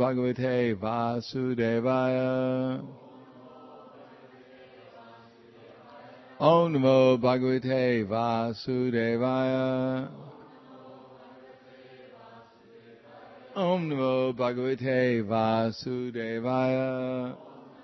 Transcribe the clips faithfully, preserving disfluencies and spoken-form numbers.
Bhagavate Vasudevaya. Om Namo Bhagavate Vasudevaya. Om Namo Bhagavate Vasudevaya.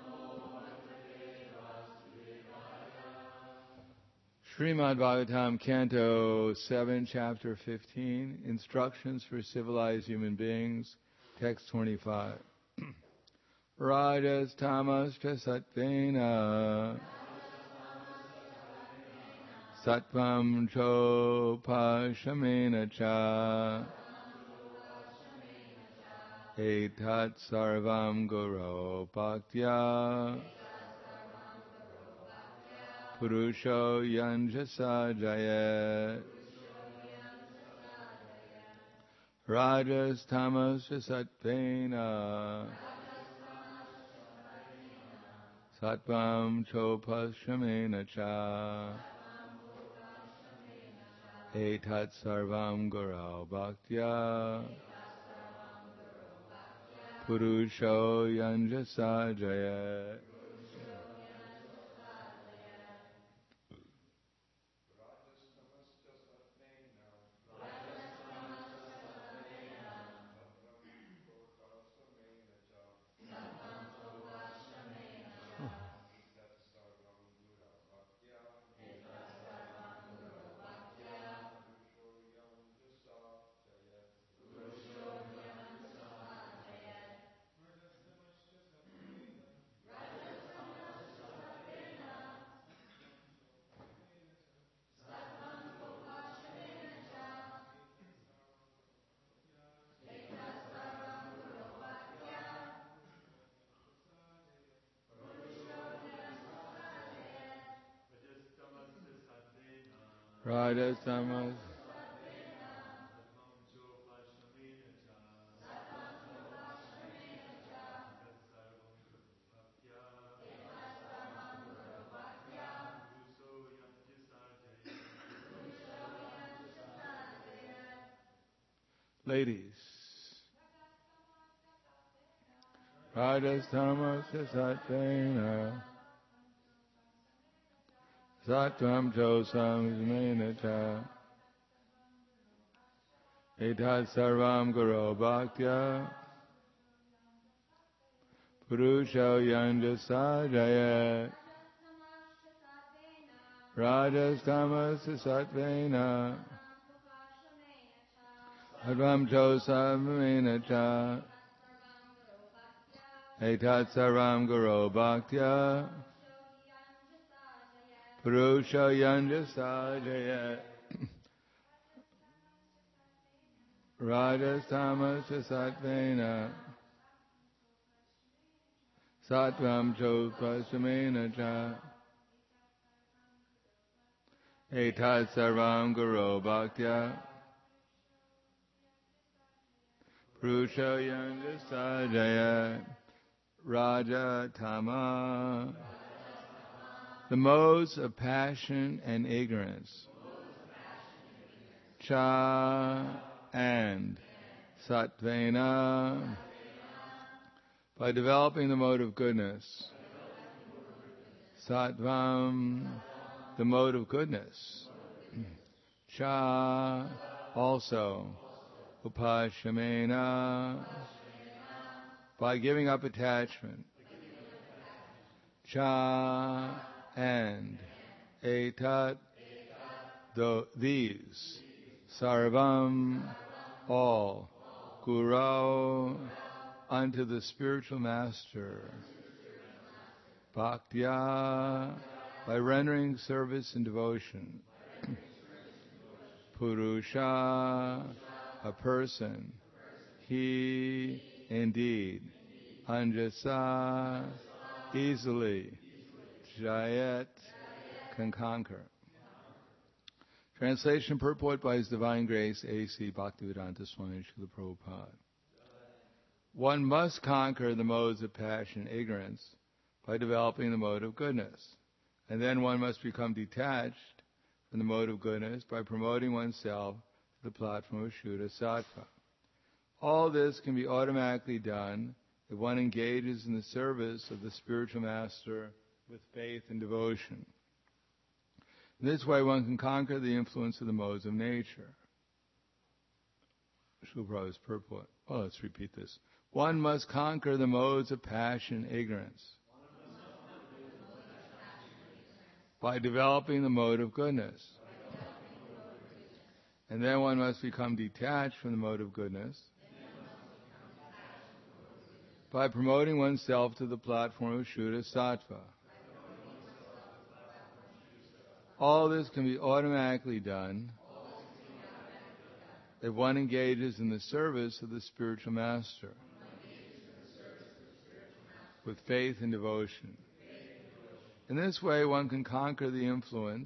Srimad Bhagavatam, Canto seven, Chapter fifteen, Instructions for Civilized Human Beings, Text twenty-five. Rajas tamas cha sattvena sattvam chopashamena cha etat sarvam guru bhaktya Purusho yanjasa jayat. Rajas tamas sattvena sattvam chopashamena cha etat sarvam guru bhaktya Purusho yanjasa jayat. Rajas tamas Ladies. Rajas tamas sattvena sattvam chosam menata etat sarvam guru bhaktya purusho yanjasa jayat. Rajas tamas sattvena sattvam chosam menata etat sarvam guru bhaktya Purusha yanjasa jayat. Rajas tamas sattvena sattvam chopashamena cha etat sarvam guru bhaktya Purusha yanjasa jayat. Raja tama. The modes of passion and ignorance. Cha and sattvena. By developing the mode of goodness. Sattvam, the mode of goodness. Cha, also. Upashamena, by giving up attachment. Cha, and etat, the, these, sarvam, all, guru, unto the spiritual master, bhaktya, by rendering service and devotion, purusha, a person, he, indeed, anjasa, easily, jayat, can conquer. Translation purport by His Divine Grace A C Bhaktivedanta Swami Srila Prabhupada. One must conquer the modes of passion and ignorance by developing the mode of goodness. And then one must become detached from the mode of goodness by promoting oneself to the platform of Shuddha Sattva. All this can be automatically done if one engages in the service of the spiritual master with faith and devotion. In this way, one can conquer the influence of the modes of nature. Srila Prabhupada's purport. Oh, let's repeat this. One must conquer the modes of passion and ignorance by developing the mode of goodness. And then one must become detached from the mode of goodness by promoting oneself to the platform of Shuddha Sattva. All this can be automatically done if one engages in the service of the spiritual master with faith and devotion. In this way, one can conquer the influence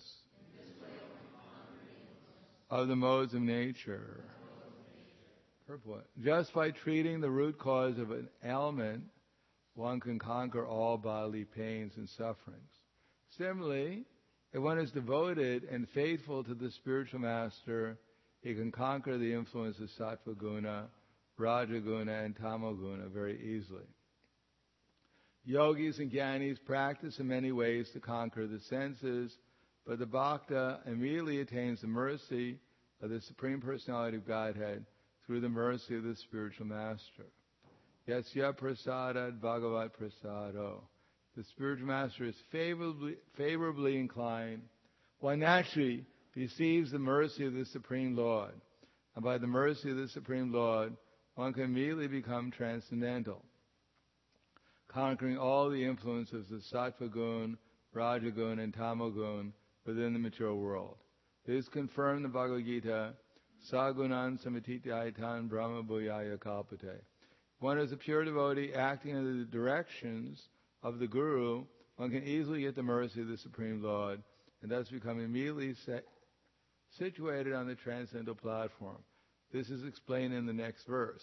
of the modes of nature. Purport. Just by treating the root cause of an ailment, one can conquer all bodily pains and sufferings. Similarly, if one is devoted and faithful to the spiritual master, he can conquer the influence of sattva guna, raja guna, and tamo guna very easily. Yogis and jnanis practice in many ways to conquer the senses, but the bhakta immediately attains the mercy of the Supreme Personality of Godhead through the mercy of the spiritual master. Yasya prasadat bhagavat prasado. The spiritual master is favorably, favorably inclined. One naturally receives the mercy of the Supreme Lord. And by the mercy of the Supreme Lord, one can immediately become transcendental, conquering all the influences of sattva gun, raja gun, and tamo gun within the material world. This is confirmed in the Bhagavad Gita, Sagunan samatityayitan brahma bhuyaya kalpate. One is a pure devotee acting under the directions of the Guru, one can easily get the mercy of the Supreme Lord and thus become immediately set, situated on the transcendental platform. This is explained in the next verse.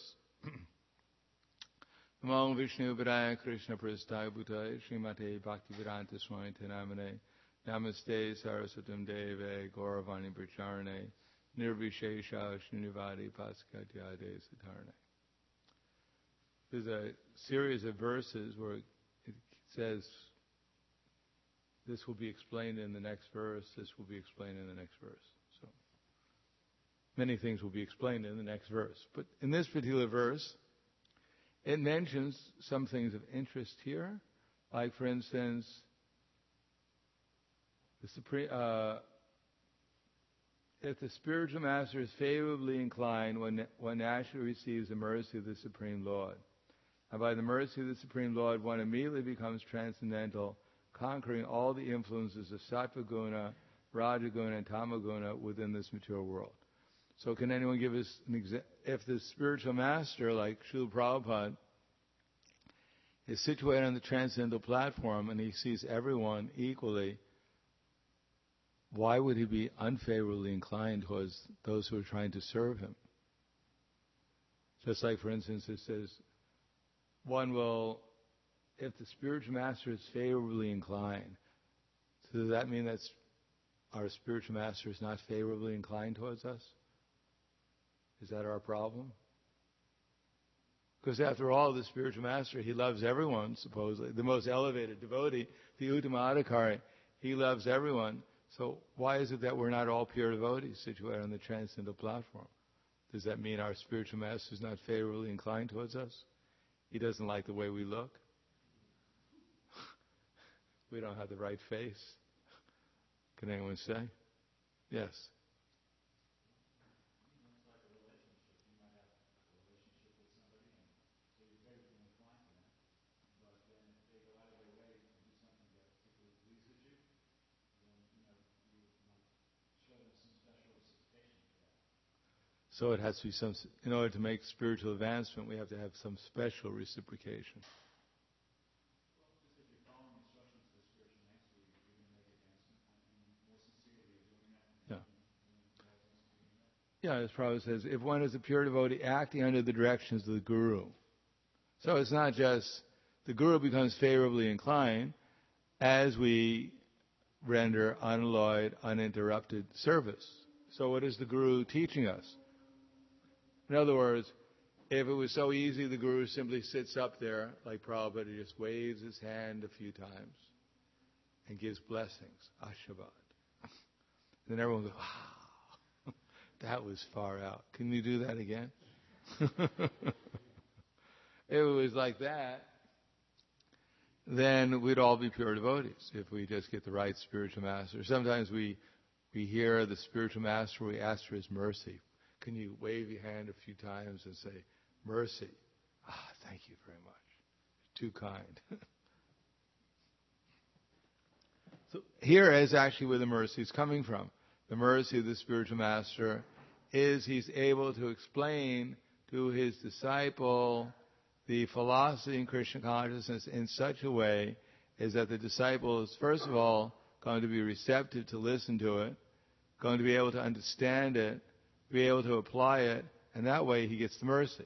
Namo Vishnu Padaya Krishna Prasthaya Bhutaya Srimate Bhaktivedanta Swami Namane Namaste Saraswatam Deve Gauravani Pracharane Nirvishesha Srinivadi Paskatyade Satarane. There's a series of verses where it says this will be explained in the next verse, this will be explained in the next verse. So many things will be explained in the next verse. But in this particular verse, it mentions some things of interest here, like, for instance, the supreme, uh, if the spiritual master is favorably inclined, one, one naturally receives the mercy of the Supreme Lord. And by the mercy of the Supreme Lord, one immediately becomes transcendental, conquering all the influences of sattva guna, raja guna, and tamo guna within this material world. So can anyone give us an example? If the spiritual master, like Srila Prabhupada, is situated on the transcendental platform and he sees everyone equally, why would he be unfavorably inclined towards those who are trying to serve him? Just like, for instance, it says, one will, if the spiritual master is favorably inclined, so does that mean that our spiritual master is not favorably inclined towards us? Is that our problem? Because after all, the spiritual master, he loves everyone, supposedly. The most elevated devotee, the Uttama Adhikari, he loves everyone. So why is it that we're not all pure devotees situated on the transcendental platform? Does that mean our spiritual master is not favorably inclined towards us? He doesn't like the way we look? We don't have the right face? Can anyone say? Yes. So it has to be some, in order to make spiritual advancement, we have to have some special reciprocation. Well, just if you're following instructions of the spiritual master, you're going to make advancement, and more sincerely you're doing that. Yeah. Doing Yeah, as Prabhupada says, if one is a pure devotee acting under the directions of the Guru. So it's not just the Guru becomes favorably inclined as we render unalloyed, uninterrupted service. So what is the Guru teaching us? In other words, If it was so easy, the Guru simply sits up there, like Prabhupada, he just waves his hand a few times and gives blessings, Ashirvad. Then everyone goes, wow, that was far out. Can you do that again? If it was like that, then we'd all be pure devotees if we just get the right spiritual master. Sometimes we we hear the spiritual master, we ask for his mercy. Can you wave your hand a few times and say, mercy? Ah, thank you very much. Too kind. So here is actually where the mercy is coming from. The mercy of the spiritual master is he's able to explain to his disciple the philosophy in Krishna consciousness in such a way is that the disciple is, first of all, going to be receptive to listen to it, going to be able to understand it, be able to apply it, and that way he gets the mercy.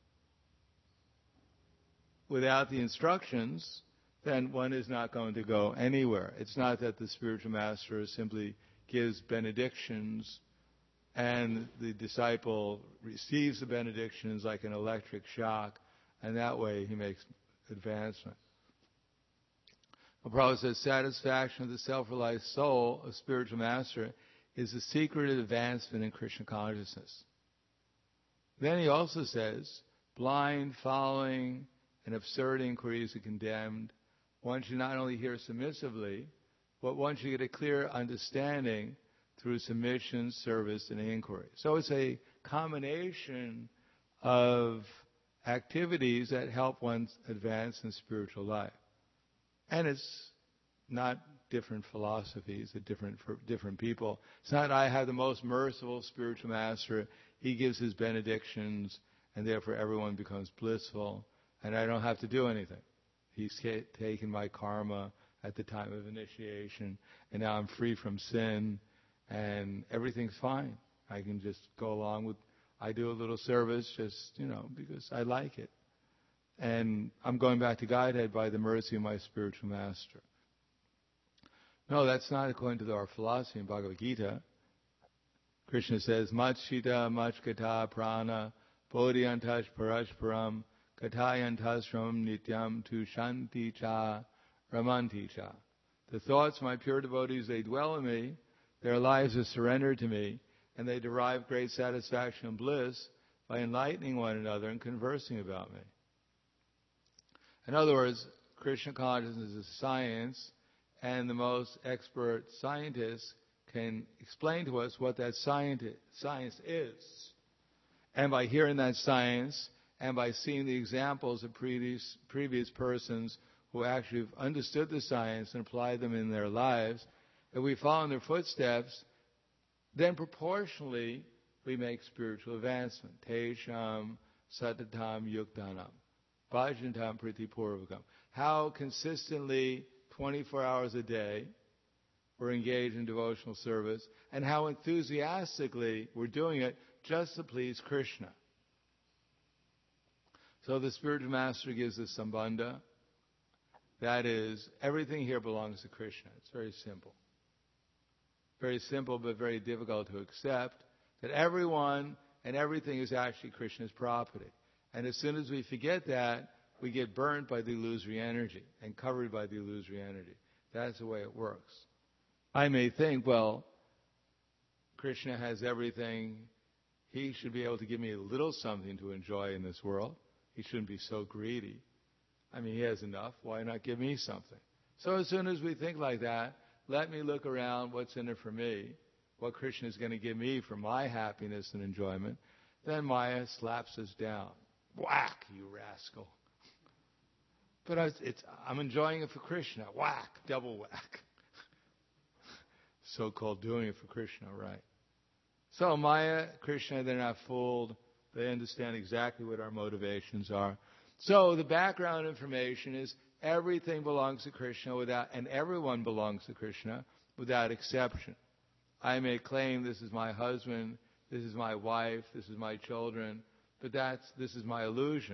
Without the instructions, then one is not going to go anywhere. It's not that the spiritual master simply gives benedictions and the disciple receives the benedictions like an electric shock, and that way he makes advancement. The Prabhupada says, satisfaction of the self-realized soul of spiritual master is the secret of advancement in Krishna consciousness. Then he also says, blind following and absurd inquiries are condemned. One should not only hear submissively, but one should get a clear understanding through submission, service, and inquiry. So it's a combination of activities that help one advance in spiritual life. And it's not different philosophies, it's different for different people. It's not I have the most merciful spiritual master, he gives his benedictions, and therefore everyone becomes blissful, and I don't have to do anything. He's taken my karma at the time of initiation, and now I'm free from sin, and everything's fine. I can just go along with, I do a little service just, you know, because I like it. And I'm going back to Godhead by the mercy of my spiritual master. No, that's not according to our philosophy in Bhagavad Gita. Krishna says, Machita, Machkata, Prana, Bodhyantash, Parashparam, Katayantasram, Nityam, Tu Shanti Cha, Ramanti Cha. The thoughts of my pure devotees, they dwell in me, their lives are surrendered to me, and they derive great satisfaction and bliss by enlightening one another and conversing about me. In other words, Krishna consciousness is science, and the most expert scientists can explain to us what that science is. And by hearing that science, and by seeing the examples of previous, previous persons who actually have understood the science and applied them in their lives, if we follow in their footsteps, then proportionally we make spiritual advancement. Tesham satatam yuktanam. Bhajantam pritipurvakam. How consistently, twenty-four hours a day, we're engaged in devotional service, and how enthusiastically we're doing it just to please Krishna. So the spiritual master gives us sambandha. That is, everything here belongs to Krishna. It's very simple. Very simple, but very difficult to accept, that everyone and everything is actually Krishna's property. And as soon as we forget that, we get burnt by the illusory energy and covered by the illusory energy. That's the way it works. I may think, well, Krishna has everything. He should be able to give me a little something to enjoy in this world. He shouldn't be so greedy. I mean, he has enough. Why not give me something? So as soon as we think like that, let me look around what's in it for me, what Krishna is going to give me for my happiness and enjoyment. Then Maya slaps us down. Whack, you rascal. But I, it's, I'm enjoying it for Krishna. Whack, double whack. So-called doing it for Krishna, right? So Maya, Krishna, they're not fooled. They understand exactly what our motivations are. So the background information is everything belongs to Krishna without, and everyone belongs to Krishna without exception. I may claim this is my husband, this is my wife, this is my children, but that's, this is my illusion.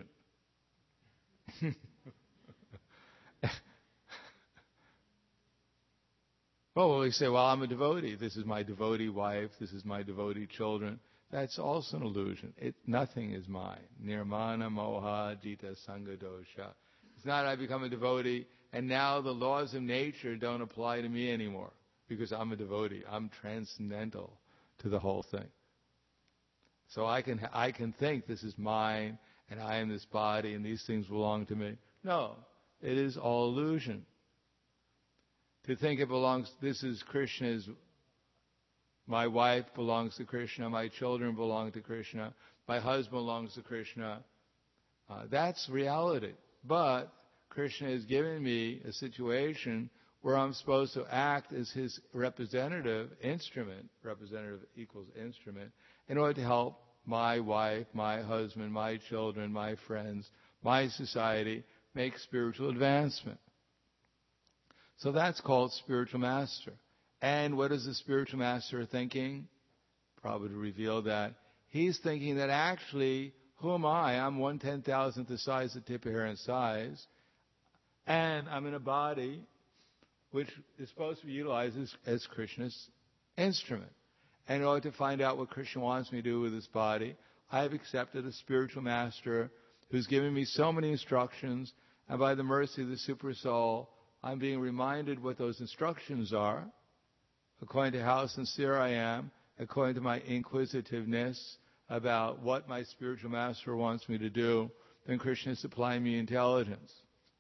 Well, we say, well, I'm a devotee. This is my devotee wife. This is my devotee children. That's also an illusion. It, nothing is mine. Nirmana moha jita sangha dosha. It's not I become a devotee and now the laws of nature don't apply to me anymore because I'm a devotee. I'm transcendental to the whole thing. So I can I can think this is mine and I am this body and these things belong to me. No, it is all illusion. To think it belongs, this is Krishna's, my wife belongs to Krishna, my children belong to Krishna, my husband belongs to Krishna. Uh, that's reality. But Krishna has given me a situation where I'm supposed to act as his representative instrument, representative equals instrument, in order to help my wife, my husband, my children, my friends, my society make spiritual advancement. So that's called spiritual master. And what is the spiritual master thinking? Prabhupada revealed that. He's thinking that actually, who am I? I'm one ten thousandth the size of tip of hair in size. And I'm in a body which is supposed to be utilized as, as Krishna's instrument. And in order to find out what Krishna wants me to do with this body, I have accepted a spiritual master who's given me so many instructions. And by the mercy of the Super Soul, I'm being reminded what those instructions are, according to how sincere I am, according to my inquisitiveness about what my spiritual master wants me to do, then Krishna is supplying me intelligence.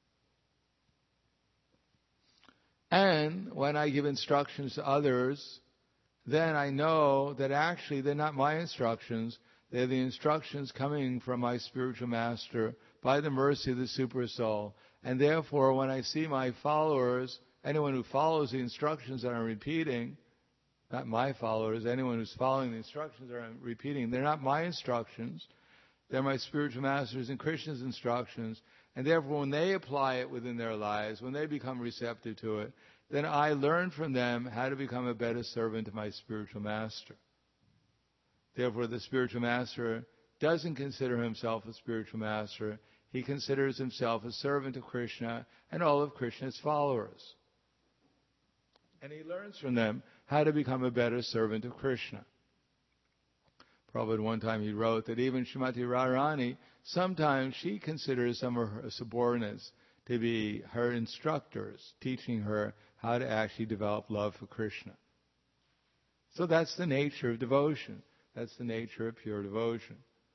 And when I give instructions to others, then I know that actually they're not my instructions, they're the instructions coming from my spiritual master by the mercy of the Super Soul. And therefore, when I see my followers, anyone who follows the instructions that I'm repeating, not my followers, anyone who's following the instructions that I'm repeating, they're not my instructions, they're my spiritual masters and Krishna's instructions. And therefore, when they apply it within their lives, when they become receptive to it, then I learn from them how to become a better servant to my spiritual master. Therefore, the spiritual master doesn't consider himself a spiritual master. He considers himself a servant of Krishna and all of Krishna's followers. And he learns from them how to become a better servant of Krishna. Prabhupada, one time he wrote that even Srimati Radharani, sometimes she considers some of her subordinates to be her instructors, teaching her how to actually develop love for Krishna. So that's the nature of devotion. That's the nature of pure devotion.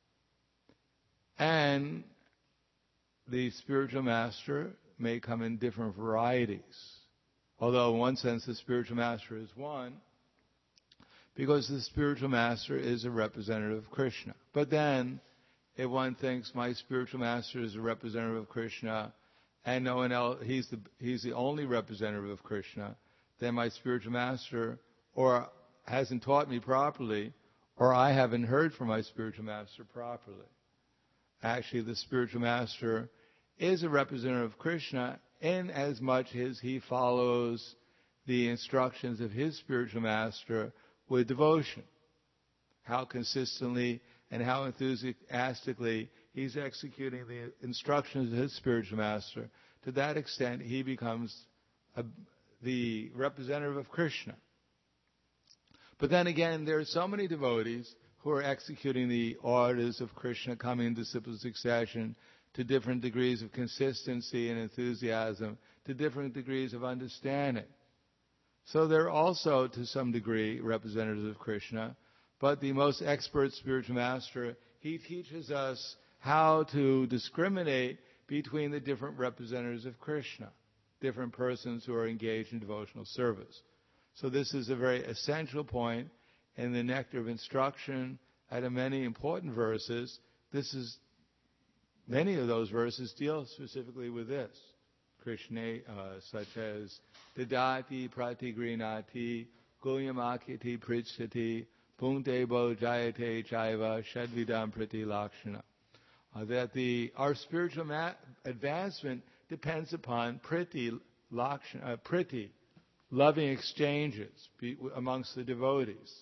And the spiritual master may come in different varieties. Although in one sense the spiritual master is one, because the spiritual master is a representative of Krishna. But then, if one thinks my spiritual master is a representative of Krishna, and no one else, he's the, he's the only representative of Krishna, then my spiritual master or hasn't taught me properly, or I haven't heard from my spiritual master properly. Actually, the spiritual master is a representative of Krishna in as much as he follows the instructions of his spiritual master with devotion. How consistently and how enthusiastically he's executing the instructions of his spiritual master. To that extent, he becomes a, the representative of Krishna. But then again, there are so many devotees who are executing the orders of Krishna, coming in disciple succession, to different degrees of consistency and enthusiasm, to different degrees of understanding. So they're also, to some degree, representatives of Krishna. But the most expert spiritual master, he teaches us how to discriminate between the different representatives of Krishna, different persons who are engaged in devotional service. So this is a very essential point in the nectar of instruction. Out of many important verses, this is many of those verses deal specifically with this. Krishna, uh, such as Dadati Pratigrinati, Gulyamakiti Pritchati, Punktebo Jayate Chaiva, Shadvidam Priti Lakshana. Uh, that the our spiritual ma- advancement depends upon Priti Lakshana, uh, Priti, loving exchanges be, amongst the devotees.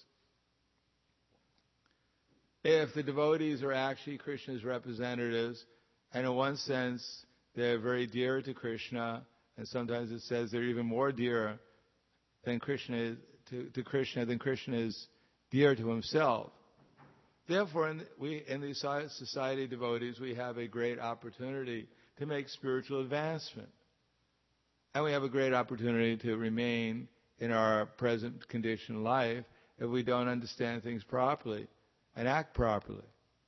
If the devotees are actually Krishna's representatives, and in one sense they're very dear to Krishna, and sometimes it says they're even more dear than Krishna to, to Krishna than Krishna is dear to himself. Therefore, in the, we, in the Society of Devotees, we have a great opportunity to make spiritual advancement. And we have a great opportunity to remain in our present condition of life if we don't understand things properly and act properly.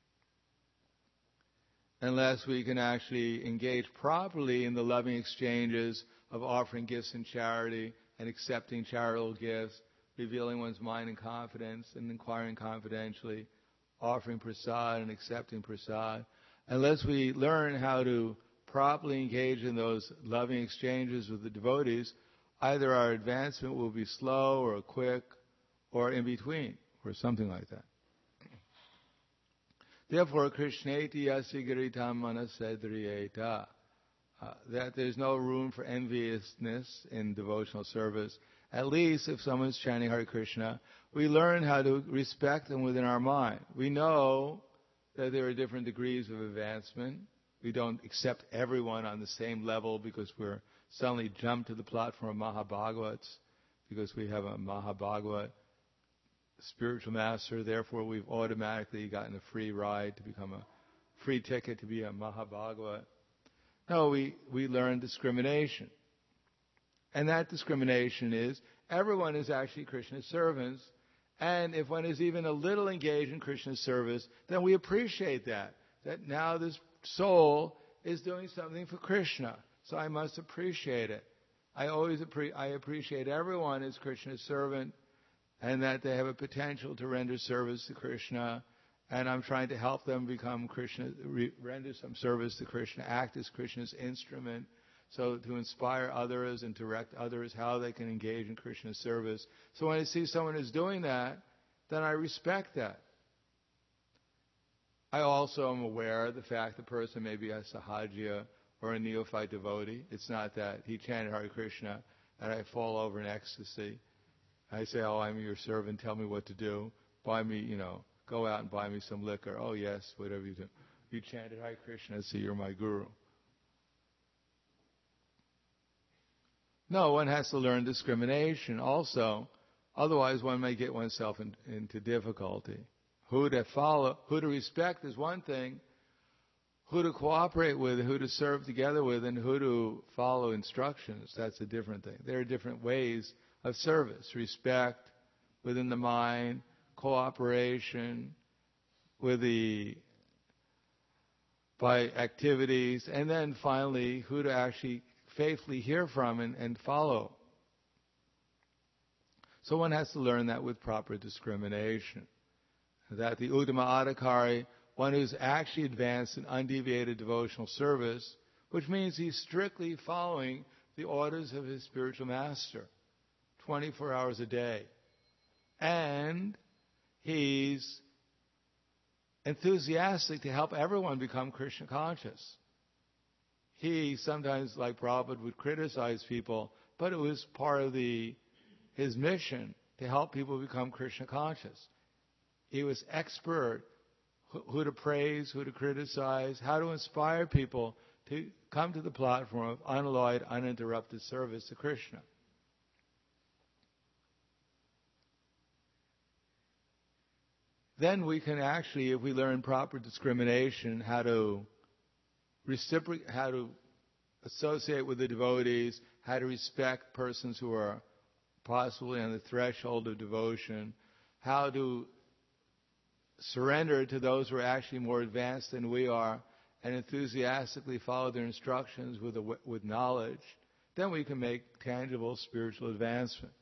Unless we can actually engage properly in the loving exchanges of offering gifts in charity and accepting charitable gifts, revealing one's mind in confidence and inquiring confidentially, offering prasad and accepting prasad. Unless we learn how to properly engage in those loving exchanges with the devotees, either our advancement will be slow or quick or in between or something like that. Therefore, Krishneti yasi giritam manasedriyeta, uh, that there's no room for enviousness in devotional service. At least if someone's chanting Hare Krishna, we learn how to respect them within our mind. We know that there are different degrees of advancement. We don't accept everyone on the same level because we're suddenly jumped to the platform of Mahabhagavats, because we have a Mahabhagavat spiritual master, therefore we've automatically gotten a free ride to become a free ticket to be a Mahabhagavat. No, we, we learn discrimination. And that discrimination is everyone is actually Krishna's servants, and if one is even a little engaged in Krishna's service, then we appreciate that. That now this soul is doing something for Krishna, so I must appreciate it. I always appre- I appreciate everyone as Krishna's servant, and that they have a potential to render service to Krishna, and I'm trying to help them become Krishna, re- render some service to Krishna, act as Krishna's instrument, so to inspire others and direct others how they can engage in Krishna's service. So when I see someone who's doing that, then I respect that. I also am aware of the fact the person may be a sahaja or a neophyte devotee. It's not that he chanted Hare Krishna and I fall over in ecstasy. I say, oh, I'm your servant, tell me what to do. Buy me, you know, go out and buy me some liquor. Oh, yes, whatever you do. You chanted Hare Krishna, so you're my guru. No, one has to learn discrimination also. Otherwise, one may get oneself in, into difficulty. Who to follow, who to respect is one thing. Who to cooperate with, who to serve together with, and who to follow instructions, that's a different thing. There are different ways of service. Respect within the mind, cooperation with the, by activities, and then finally, who to actually faithfully hear from and, and follow. So one has to learn that with proper discrimination. That the Uttama Adhikari, one who's actually advanced in undeviated devotional service, which means he's strictly following the orders of his spiritual master, twenty-four hours a day. And he's enthusiastic to help everyone become Krishna conscious. He sometimes, like Prabhupada, would criticize people, but it was part of the his mission to help people become Krishna conscious. He was expert who to praise, who to criticize, how to inspire people to come to the platform of unalloyed, uninterrupted service to Krishna. Then we can actually, if we learn proper discrimination, how to reciprocate, how to associate with the devotees, how to respect persons who are possibly on the threshold of devotion, how to surrender to those who are actually more advanced than we are, and enthusiastically follow their instructions with, a, with knowledge, then we can make tangible spiritual advancement.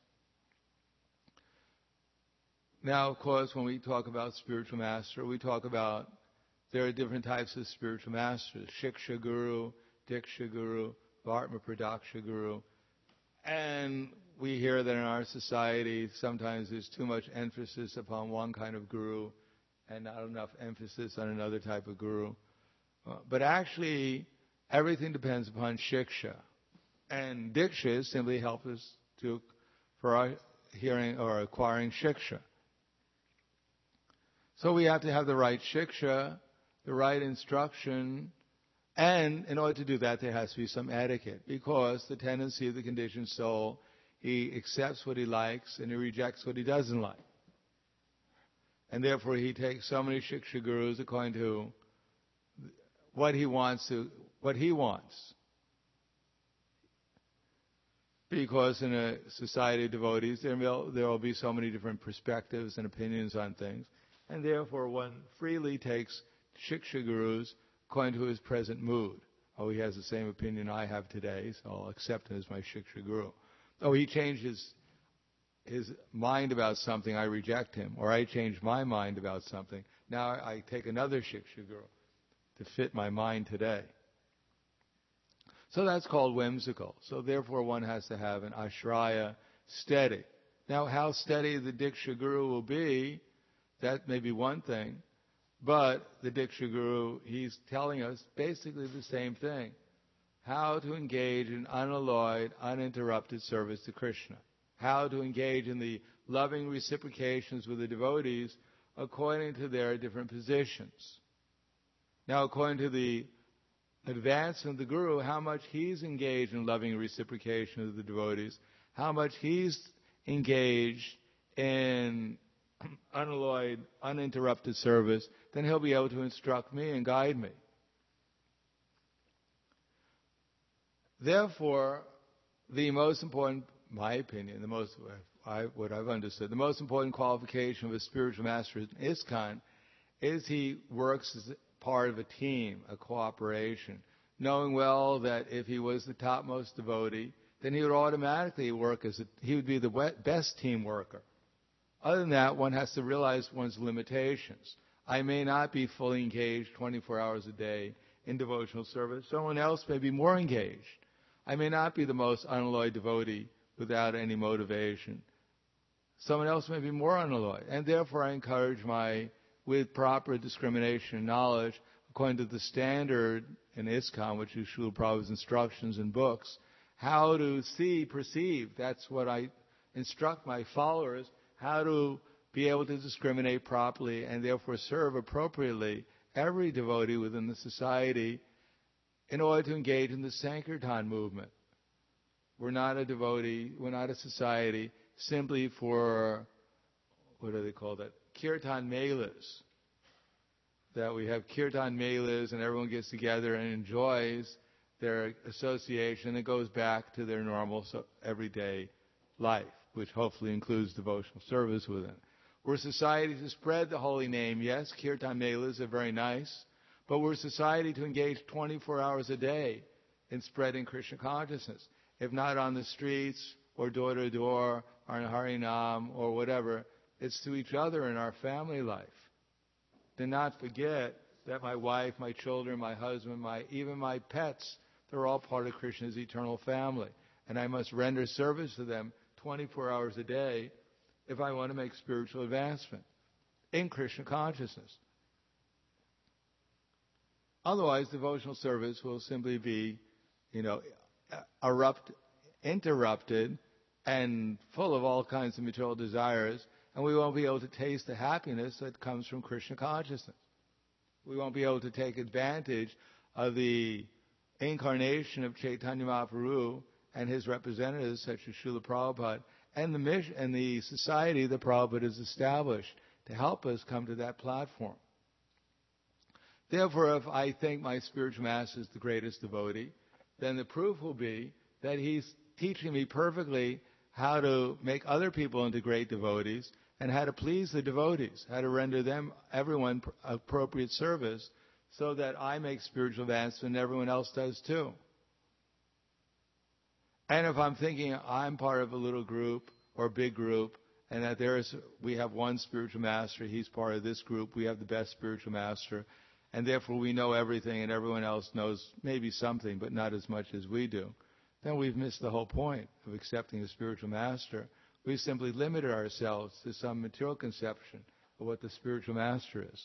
Now, of course, when we talk about spiritual master, we talk about there are different types of spiritual masters: Shiksha Guru, Diksha Guru, Vartma Pradaksha Guru. And we hear that in our society sometimes there's too much emphasis upon one kind of guru and not enough emphasis on another type of guru. Uh, but actually, everything depends upon Shiksha. And Diksha simply helps us to, for our hearing or acquiring Shiksha. So we have to have the right Shiksha, the right instruction, and in order to do that, there has to be some etiquette, because the tendency of the conditioned soul, he accepts what he likes and he rejects what he doesn't like. And therefore he takes so many Shiksha Gurus according to what he wants to, what he wants. Because in a society of devotees, there will, there will be so many different perspectives and opinions on things. And therefore one freely takes Shiksha Gurus according to his present mood. Oh, he has the same opinion I have today, so I'll accept him as my Shiksha Guru. Oh, he changed his, his mind about something, I reject him. Or I changed my mind about something. Now I take another Shiksha Guru to fit my mind today. So that's called whimsical. So therefore one has to have an ashraya steady. Now how steady the Diksha Guru will be, that may be one thing. But the Diksha Guru, he's telling us basically the same thing. How to engage in unalloyed, uninterrupted service to Krishna. How to engage in the loving reciprocations with the devotees according to their different positions. Now according to the advancement of the Guru, how much he's engaged in loving reciprocation of the devotees, how much he's engaged in unalloyed, uninterrupted service, then he'll be able to instruct me and guide me. Therefore, the most important, my opinion, the most, I, what I've understood, the most important qualification of a spiritual master in ISKCON is he works as part of a team, a cooperation, knowing well that if he was the topmost devotee, then he would automatically work as a, he would be the best team worker. Other than that, one has to realize one's limitations. I may not be fully engaged twenty-four hours a day in devotional service. Someone else may be more engaged. I may not be the most unalloyed devotee without any motivation. Someone else may be more unalloyed. And therefore I encourage my, with proper discrimination and knowledge, according to the standard in ISKCON, which is Srila Prabhupada's instructions and books, how to see, perceive. That's what I instruct my followers, how to be able to discriminate properly and therefore serve appropriately every devotee within the society in order to engage in the Sankirtan movement. We're not a devotee, we're not a society simply for, what do they call that, Kirtan Melas. That we have Kirtan Melas and everyone gets together and enjoys their association and goes back to their normal so everyday life, which hopefully includes devotional service within. We're a society to spread the holy name. Yes, Kirtan Melas are very nice, but we're a society to engage twenty-four hours a day in spreading Krishna consciousness. If not on the streets or door to door or in Harinam or whatever, it's to each other in our family life. Do not forget that my wife, my children, my husband, my even my pets, they're all part of Krishna's eternal family. And I must render service to them twenty-four hours a day if I want to make spiritual advancement in Krishna consciousness. Otherwise, devotional service will simply be, you know, erupt, interrupted and full of all kinds of material desires, and we won't be able to taste the happiness that comes from Krishna consciousness. We won't be able to take advantage of the incarnation of Chaitanya Mahaprabhu and his representatives, such as Srila Prabhupada, and the mission and the society that Prabhupada has established to help us come to that platform. Therefore, if I think my spiritual master is the greatest devotee, then the proof will be that he's teaching me perfectly how to make other people into great devotees and how to please the devotees, how to render them, everyone, appropriate service so that I make spiritual advancement and everyone else does too. And if I'm thinking I'm part of a little group or a big group and that there is, we have one spiritual master, he's part of this group, we have the best spiritual master, and therefore we know everything and everyone else knows maybe something but not as much as we do, then we've missed the whole point of accepting a spiritual master. We've simply limited ourselves to some material conception of what the spiritual master is.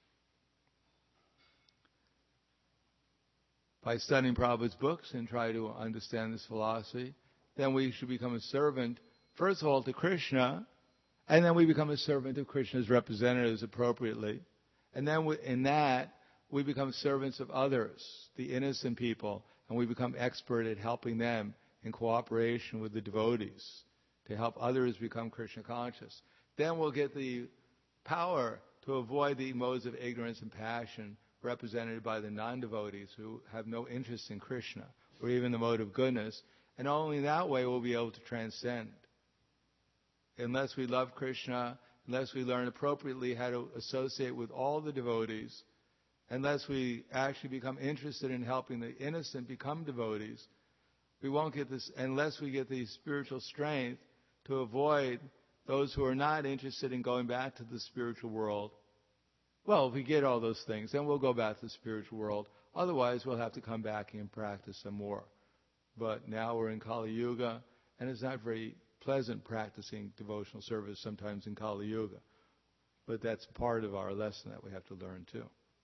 By studying Prabhupada's books and try to understand this philosophy, then we should become a servant, first of all, to Krishna, and then we become a servant of Krishna's representatives appropriately. And then in that, we become servants of others, the innocent people, and we become expert at helping them in cooperation with the devotees to help others become Krishna conscious. Then we'll get the power to avoid the modes of ignorance and passion represented by the non-devotees who have no interest in Krishna, or even the mode of goodness, and only that way we'll be able to transcend. Unless we love Krishna, unless we learn appropriately how to associate with all the devotees, unless we actually become interested in helping the innocent become devotees, we won't get this, unless we get the spiritual strength to avoid those who are not interested in going back to the spiritual world. Well, if we get all those things, then we'll go back to the spiritual world. Otherwise, we'll have to come back and practice some more. But now we're in Kali Yuga, and it's not very pleasant practicing devotional service sometimes in Kali Yuga. But that's part of our lesson that we have to learn too.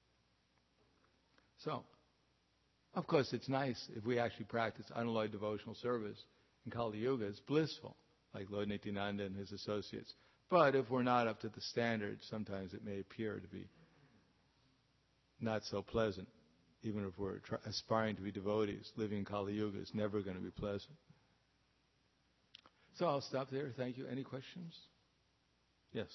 So, of course, it's nice if we actually practice unalloyed devotional service in Kali Yuga. It's blissful, like Lord Nityananda and his associates. But if we're not up to the standard, sometimes it may appear to be not so pleasant. Even if we're try- aspiring to be devotees, living in Kali Yuga is never going to be pleasant. So I'll stop there. Thank you. Any questions? Yes.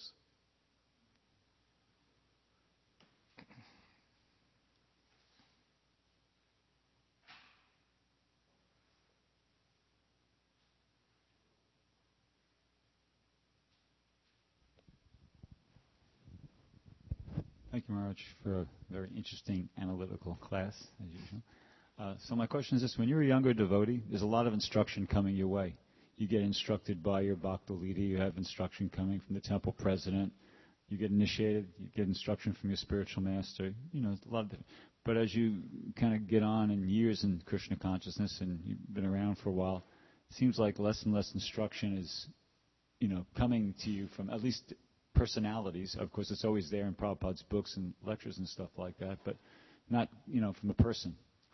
Thank you, Maharaj, for a very interesting analytical class, as usual. Uh, so my question is this. When you're a younger devotee, there's a lot of instruction coming your way. You get instructed by your Bhakta leader. You have instruction coming from the temple president. You get initiated. You get instruction from your spiritual master. You know, a lot of different. But as you kind of get on in years in Krishna consciousness and you've been around for a while, it seems like less and less instruction is, you know, coming to you from at least personalities. Of course, it's always there in Prabhupada's books and lectures and stuff like that, but not, you know, from the person.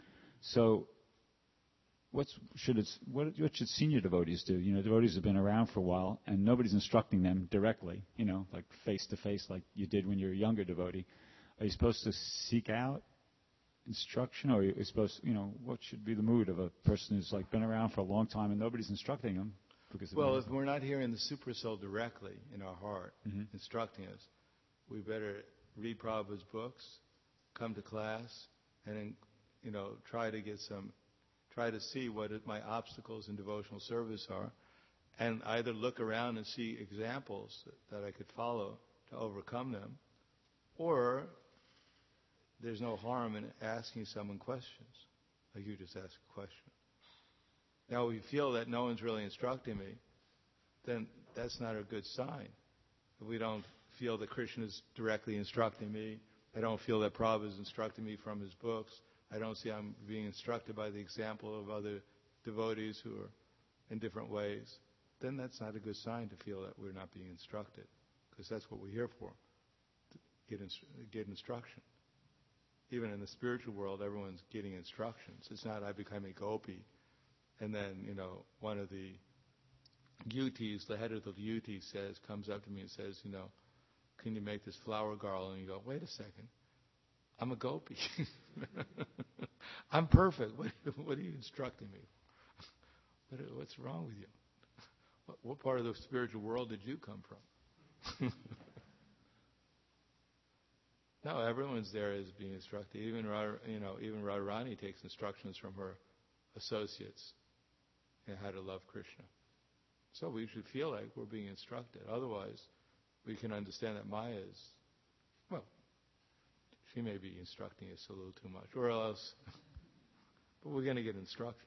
So what's, should it's, what, what should senior devotees do? You know, devotees have been around for a while, and nobody's instructing them directly, you know, like face-to-face like you did when you were a younger devotee. Are you supposed to seek out instruction, or are you supposed to, you know, what should be the mood of a person who's like been around for a long time and nobody's instructing them? Well, if we're not hearing the Super Soul directly in our heart, mm-hmm. instructing us, we better read Prabhupada's books, come to class, and then, you know, try to get some, try to see what it, my obstacles in devotional service are, and either look around and see examples that, that I could follow to overcome them, or there's no harm in asking someone questions, like you just asked a question. Now, if we feel that no one's really instructing me, then that's not a good sign. If we don't feel that Krishna is directly instructing me, I don't feel that Prabhupada is instructing me from his books, I don't see I'm being instructed by the example of other devotees who are in different ways, then that's not a good sign to feel that we're not being instructed, because that's what we're here for, to get, instru- get instruction. Even in the spiritual world, everyone's getting instructions. It's not I become a gopi, and then, you know, one of the yutis, the head of the yuti says, comes up to me and says, you know, can you make this flower garland? And you go, wait a second, I'm a gopi. I'm perfect. What, what are you instructing me? What, what's wrong with you? What, what part of the spiritual world did you come from? No, everyone's there is being instructed. Even, you know, even Radharani takes instructions from her associates and how to love Krishna. So we should feel like we're being instructed. Otherwise, we can understand that Maya is, well, she may be instructing us a little too much, or else, but we're going to get instruction.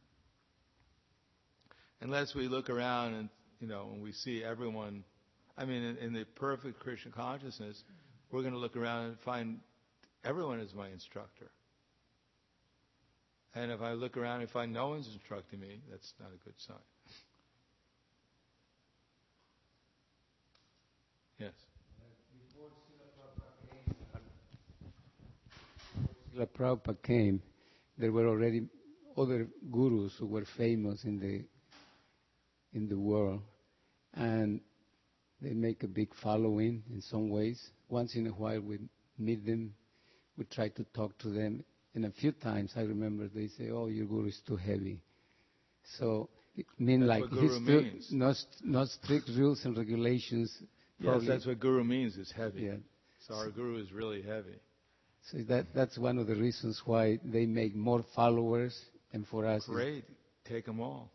Unless we look around and, you know, and we see everyone, I mean, in, in the perfect Krishna consciousness, we're going to look around and find everyone is my instructor. And if I look around and find no one's instructing me, that's not a good sign. Yes. Before Srila Prabhupada came, there were already other gurus who were famous in the in the world, and they make a big following in some ways. Once in a while we meet them, we try to talk to them, and a few times I remember they say, oh, your guru is too heavy. So it means like what guru he's still means. not, not strict rules and regulations, Yes, Probably- that's what guru means, is heavy. Yeah. So our guru is really heavy. So that that's one of the reasons why they make more followers, and for us, it's- Great. Take them all.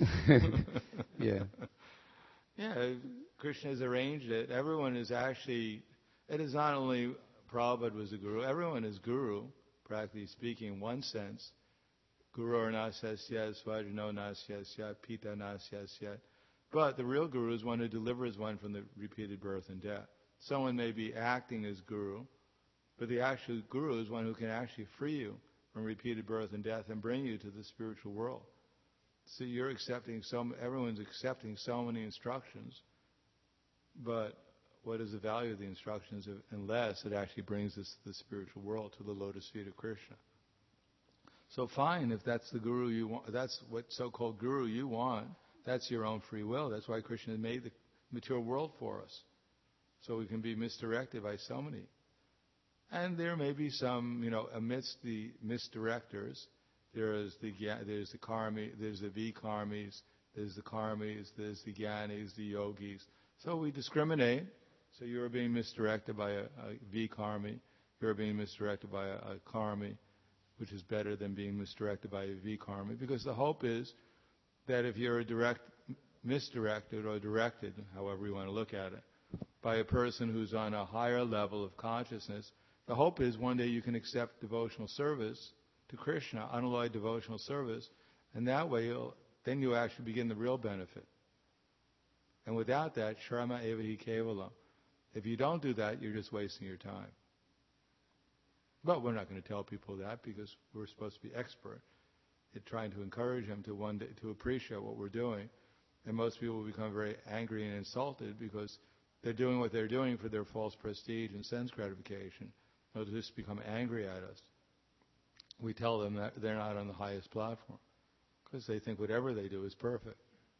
yeah, Yeah, Krishna has arranged it. Everyone is actually, it is not only Prabhupada was a guru, everyone is guru, practically speaking, in one sense. Guru or nasyasya, swajano nasyasya, pita nasyasya. But the real guru is one who delivers one from the repeated birth and death. Someone may be acting as guru, but the actual guru is one who can actually free you from repeated birth and death and bring you to the spiritual world. So you're accepting so everyone's accepting so many instructions, but what is the value of the instructions if, unless it actually brings us to the spiritual world, to the lotus feet of Krishna? So fine, if that's the guru you want, that's what so-called guru you want, that's your own free will. That's why Krishna made the material world for us, so we can be misdirected by so many. And there may be some, you know, amidst the misdirectors, there is the there's the karmi, there's the vikarmis, there's the karmis, there's the gyanis, the yogis. So we discriminate. So you're being misdirected by a, a vikarmi, you're being misdirected by a, a karmi, which is better than being misdirected by a vikarmi, because the hope is that if you're direct, misdirected or directed, however you want to look at it, by a person who's on a higher level of consciousness, the hope is one day you can accept devotional service to Krishna, unalloyed devotional service, and that way you'll, then you actually begin the real benefit. And without that, shrama eva hi kevalam. If you don't do that, you're just wasting your time. But we're not going to tell people that, because we're supposed to be expert at trying to encourage them to one day to appreciate what we're doing. And most people will become very angry and insulted because they're doing what they're doing for their false prestige and sense gratification. They'll just become angry at us. We tell them that they're not on the highest platform because they think whatever they do is perfect.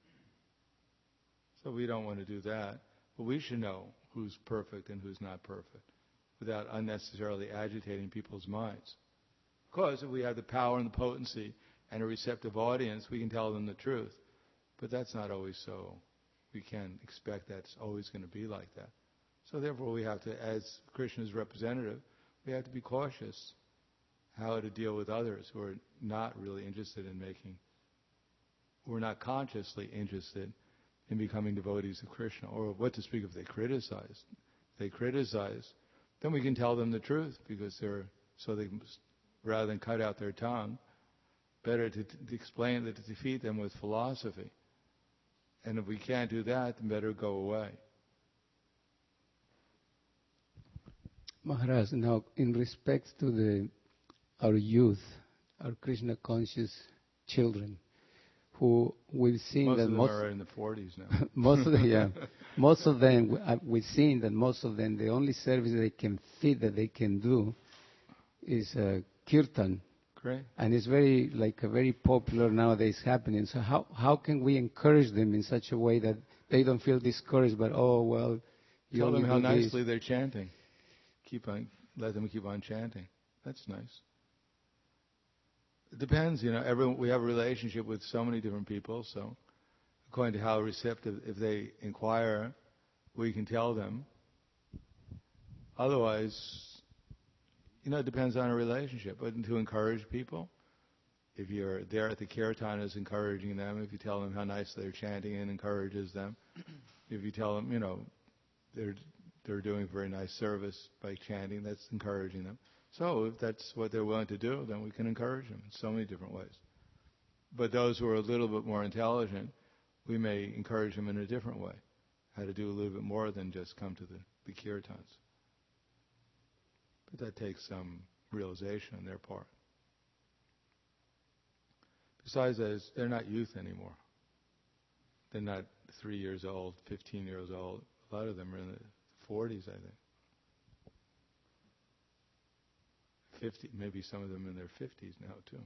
So we don't want to do that. But we should know who's perfect and who's not perfect without unnecessarily agitating people's minds. Because if we have the power and the potency and a receptive audience, we can tell them the truth. But that's not always so. We can't expect that's always going to be like that. So therefore we have to, as Krishna's representative, we have to be cautious how to deal with others who are not really interested in making, who are not consciously interested in becoming devotees of Krishna, or what to speak if they criticize. If they criticize, then we can tell them the truth, because they're, so they, rather than cut out their tongue, better to, to explain that, to defeat them with philosophy. And if we can't do that, then better go away. Maharaj, now in respect to the our youth, our Krishna conscious children, who we've seen most that of them most are in the forties now. most of them, yeah, most of them uh, we've seen that most of them the only service they can fit that they can do is uh, kirtan. Great. And it's very, like, a very popular nowadays happening. So how, how can we encourage them in such a way that they don't feel discouraged, but, oh, well, you Tell them only how do nicely this. they're chanting. Keep on, let them keep on chanting. That's nice. It depends, you know. Everyone, we have a relationship with so many different people, so according to how receptive, if they inquire, we can tell them. Otherwise, you know, it depends on a relationship. But to encourage people, if you're there at the kirtan is encouraging them, if you tell them how nice they're chanting, it encourages them. If you tell them, you know, they're they're doing very nice service by chanting, that's encouraging them. So if that's what they're willing to do, then we can encourage them in so many different ways. But those who are a little bit more intelligent, we may encourage them in a different way, how to do a little bit more than just come to the, the kirtans. But that takes some realization on their part. Besides that, they're not youth anymore. They're not three years old, fifteen years old. A lot of them are in the forties, I think. Fifty, maybe some of them in their fifties now too.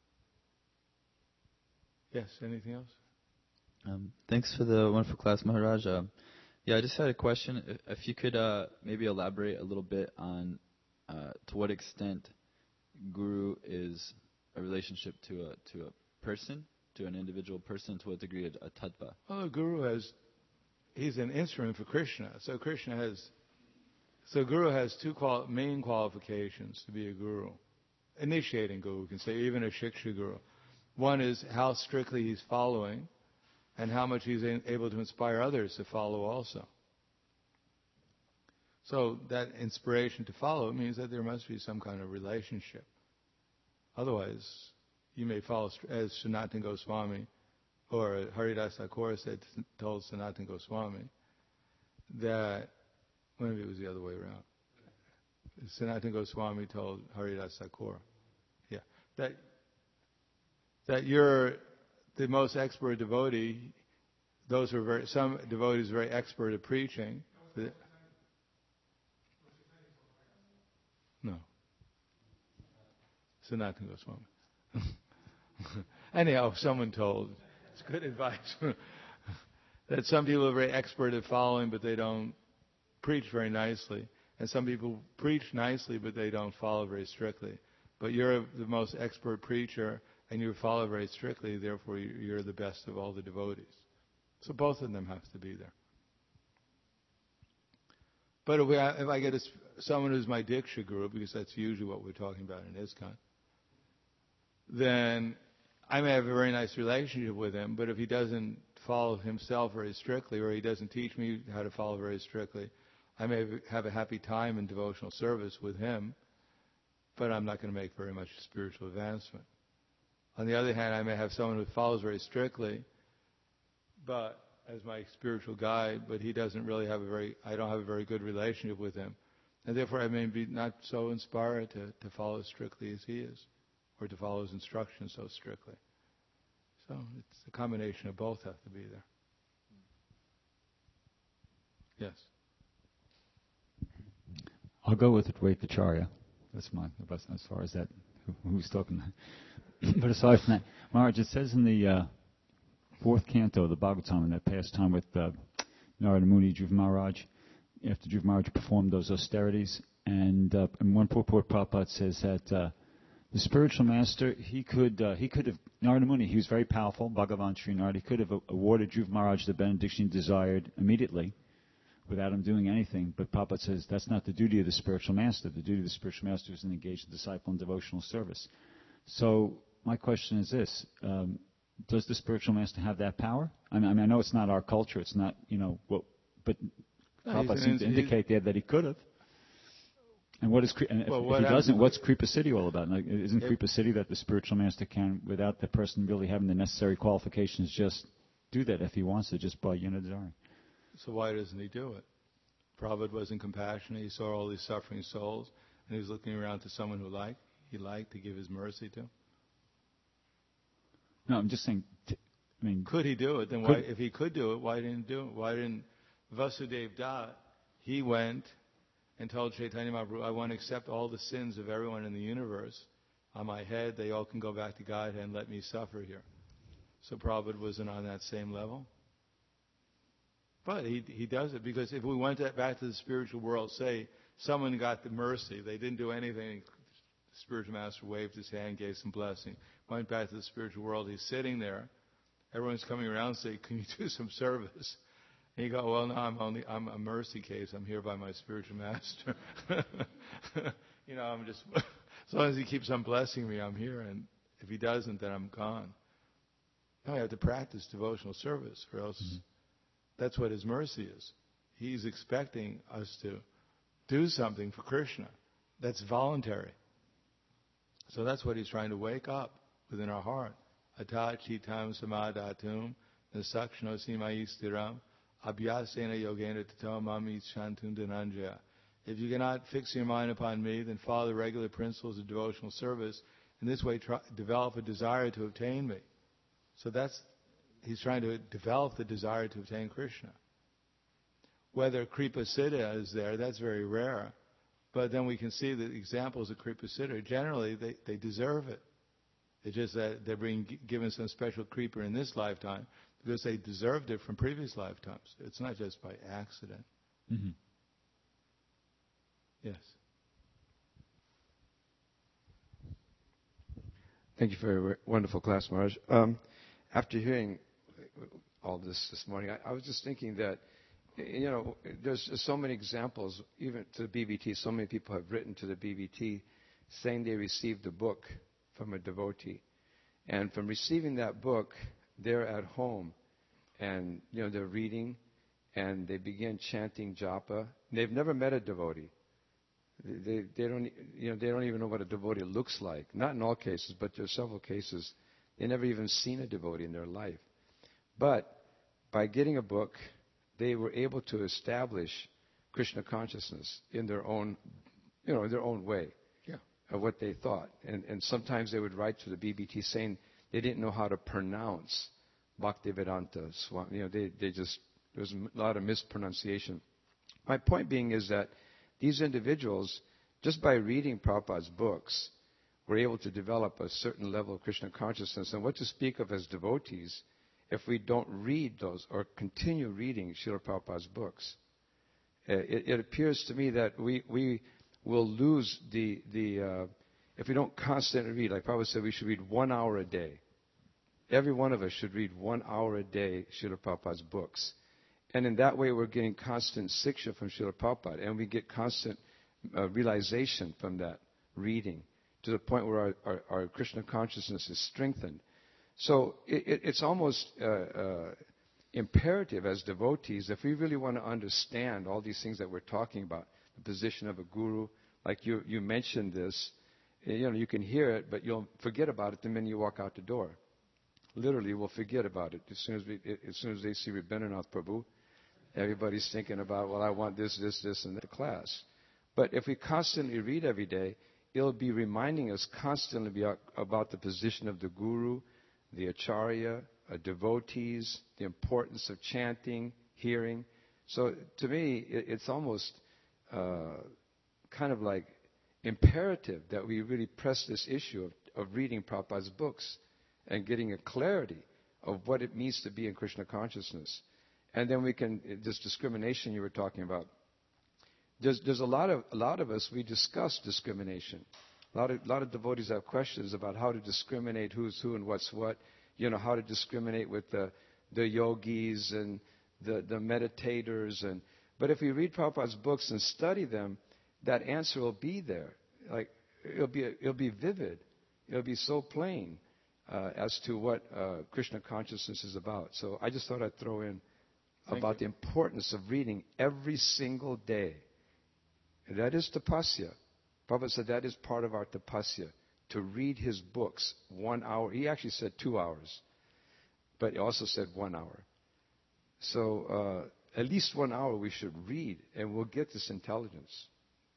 Yes, anything else? Um, thanks for the wonderful class, Maharaj. Uh, yeah, I just had a question. If, if you could uh, maybe elaborate a little bit on uh, to what extent guru is a relationship to a to a person, to an individual person, to what degree a, a tattva. Well, the guru has, he's an instrument for Krishna. So Krishna has, so Guru has two quali- main qualifications to be a Guru. Initiating Guru, we can say, even a Shiksha Guru. One is how strictly he's following and how much he's in, able to inspire others to follow also. So that inspiration to follow means that there must be some kind of relationship. Otherwise, you may follow, as Sanatana Goswami or Haridas Thakur said, told Sanatana Goswami, that, maybe it was the other way around. Sanatana Goswami told Haridas Thakur, yeah, that that you're the most expert devotee. Those who are very, some devotees are very expert at preaching. No. Sanatana Goswami. Anyhow, someone told, it's good advice, that some people are very expert at following, but they don't preach very nicely. And some people preach nicely, but they don't follow very strictly. But you're the most expert preacher, and you follow very strictly, therefore you're the best of all the devotees. So both of them have to be there. But if, we, if I get a, someone who's my Diksha Guru, because that's usually what we're talking about in ISKCON, then I may have a very nice relationship with him, but if he doesn't follow himself very strictly, or he doesn't teach me how to follow very strictly, I may have a happy time in devotional service with him, but I'm not going to make very much spiritual advancement. On the other hand, I may have someone who follows very strictly, but as my spiritual guide, but he doesn't really have a very, I don't have a very good relationship with him. And therefore I may be not so inspired to, to follow as strictly as he is, or to follow his instructions so strictly. So it's a combination of both have to be there. Yes. I'll go with Advaitacharya. That's my, as far as that, who, who's talking. But aside from that, Maharaj, it says in the uh, fourth canto of the Bhagavatam, in that pastime with uh, Narada Muni, Dhruva Maharaj, after Dhruva Maharaj performed those austerities, and, uh, and one purport Prabhupada says that uh, the spiritual master, he could uh, he could have, Narada Muni, he was very powerful, Bhagavan Sri Narada, he could have awarded Dhruva Maharaj the benediction he desired immediately, without him doing anything. But Prabhupada says that's not the duty of the spiritual master. The duty of the spiritual master is to engage the disciple in devotional service. So my question is this. Um, does the spiritual master have that power? I mean, I mean, I know it's not our culture. It's not, you know, what, but no, Prabhupada seems to indicate there that he could have. And what is and if, well, if what he doesn't, happens, what's Kripa Siddhi all about? Like, isn't if, Kripa Siddhi that the spiritual master can, without the person really having the necessary qualifications, just do that if he wants to, just by unidesire? So why doesn't he do it? Prabhupada wasn't compassionate. He saw all these suffering souls, and he was looking around to someone who liked, he liked to give his mercy to. No, I'm just saying. T- I mean, could he do it? Then why? If he could do it, why didn't he do it? Why didn't Vasudev Dutt? He went and told Chaitanya Mahaprabhu, "I want to accept all the sins of everyone in the universe on my head. They all can go back to Godhead and let me suffer here." So Prabhupada wasn't on that same level. But he he does it because if we went to, back to the spiritual world, say someone got the mercy, they didn't do anything, the spiritual master waved his hand, gave some blessing, went back to the spiritual world, he's sitting there, everyone's coming around and say, "Can you do some service?" And you go, "Well, no, I'm only I'm a mercy case. I'm here by my spiritual master." you know, I'm just as long as he keeps on blessing me, I'm here, and if he doesn't, then I'm gone. No, I have to practice devotional service, or else. Mm-hmm. That's what his mercy is. He's expecting us to do something for Krishna. That's voluntary. So that's what he's trying to wake up within our heart. Atachitam samadatum nasakshno simai stiram abhyasena yogena tato mami shantun dhananjaya. If you cannot fix your mind upon me, then follow the regular principles of devotional service. In this way, try, develop a desire to obtain me. So that's he's trying to develop the desire to obtain Krishna. Whether Kripa Siddha is there, that's very rare. But then we can see the examples of Kripa Siddha. Generally, they, they deserve it. It's just that they're being given some special Kripa in this lifetime because they deserved it from previous lifetimes. It's not just by accident. Mm-hmm. Yes. Thank you for a wonderful class, Maharaj. Um, after hearing all this this morning, I, I was just thinking that you know, there's so many examples, even to the B B T. So many people have written to the B B T saying they received a book from a devotee. And from receiving that book, they're at home and, you know, they're reading and they begin chanting japa. They've never met a devotee. They, they don't, you know, they don't even know what a devotee looks like. Not in all cases, but there are several cases. They never even seen a devotee in their life. But by getting a book, they were able to establish Krishna consciousness in their own, you know, in their own way, yeah, of what they thought. And and sometimes they would write to the B B T saying they didn't know how to pronounce Bhaktivedanta Swami. You know, they they just there was a lot of mispronunciation. My point being is that these individuals, just by reading Prabhupada's books, were able to develop a certain level of Krishna consciousness. And what to speak of as devotees if we don't read those or continue reading Srila Prabhupada's books? Uh, it, it appears to me that we, we will lose the, the uh, if we don't constantly read, like Prabhupada said, we should read one hour a day. Every one of us should read one hour a day Srila Prabhupada's books. And in that way, we're getting constant siksha from Srila Prabhupada, and we get constant uh, realization from that reading to the point where our, our, our Krishna consciousness is strengthened. So it, it, it's almost uh, uh, imperative as devotees, if we really want to understand all these things that we're talking about, the position of a guru, like you, you mentioned this, you know, you can hear it, but you'll forget about it the minute you walk out the door. Literally, we'll forget about it as soon as we, as soon as they see Rabindranath Prabhu. Everybody's thinking about, well, I want this, this, this, and the class. But if we constantly read every day, it'll be reminding us constantly about the position of the guru, the acharya, uh, devotees, the importance of chanting, hearing. So to me, it, it's almost uh, kind of like imperative that we really press this issue of, of reading Prabhupada's books and getting a clarity of what it means to be in Krishna consciousness. And then we can, this discrimination you were talking about, there's, there's a lot of a lot of us, we discuss discrimination. A lot of, a lot of devotees have questions about how to discriminate who's who and what's what. You know, how to discriminate with the, the yogis and the, the meditators. And but if we read Prabhupada's books and study them, that answer will be there. Like it'll be it'll be vivid. It'll be so plain uh, as to what uh, Krishna consciousness is about. So I just thought I'd throw in Thank about you. the importance of reading every single day. And that is tapasya. Prabhupada said that is part of our tapasya, to read his books one hour. He actually said two hours, but he also said one hour. So uh, at least one hour we should read, and we'll get this intelligence.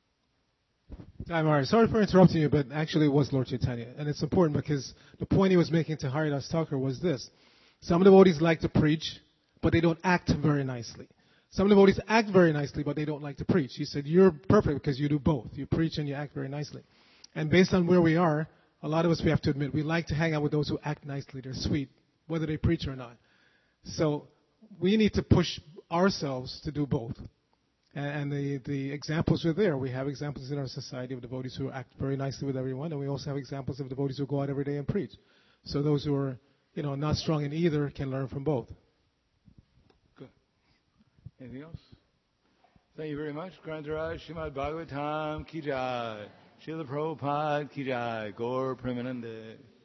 Hi, Maharaj. Sorry for interrupting you, but actually it was Lord Chaitanya. And it's important because the point he was making to Haridas Thakur was this. Some devotees like to preach, but they don't act very nicely. Some devotees act very nicely, but they don't like to preach. He said, you're perfect because you do both. You preach and you act very nicely. And based on where we are, a lot of us, we have to admit, we like to hang out with those who act nicely. They're sweet, whether they preach or not. So we need to push ourselves to do both. And the, the examples are there. We have examples in our society of devotees who act very nicely with everyone, and we also have examples of devotees who go out every day and preach. So those who are, you know, not strong in either can learn from both. Good. Anything else? Thank you very much. Grantaraj Srimad Bhagavatam Ki Jai. Srila Prabhupada Ki Jai. Gaur Premanande.